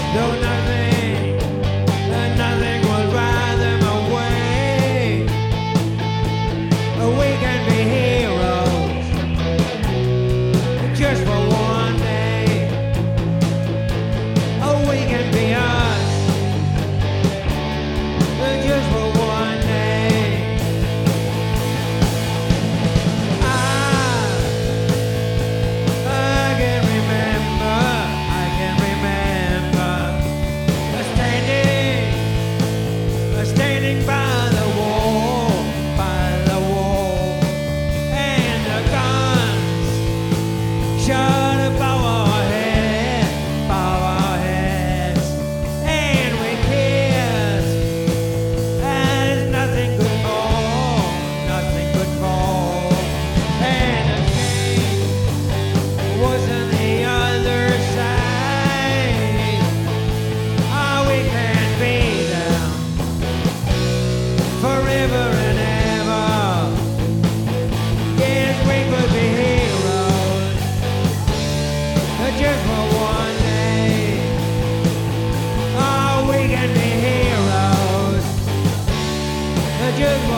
Though nothing will drive them away. We can be heroes just for one day. We can be us just for one day. I can remember standing by the wall, and the guns shot above our heads, and we kissed as nothing could fall, and the king was on the other side. We can be them forever and ever. Yes, we could be heroes just for one day. We can be heroes just